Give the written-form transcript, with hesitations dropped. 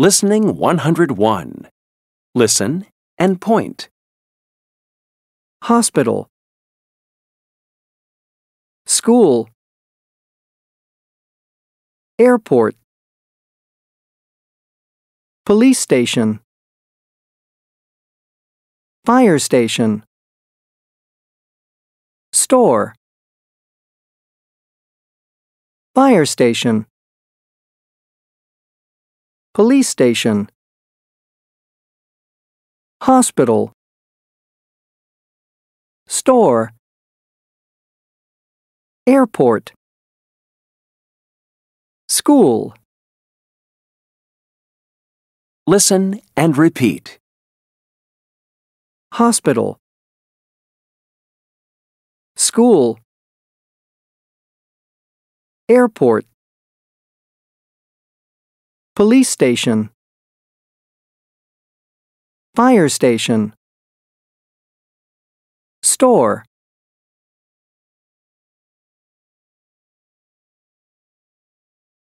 Listening 101. Listen and point. Hospital. School. Airport. Police station. Fire station. Store. Fire station. Police station. Hospital. Store. Airport. School. Listen and repeat. Hospital. School. Airport. Police station. Fire station. Store.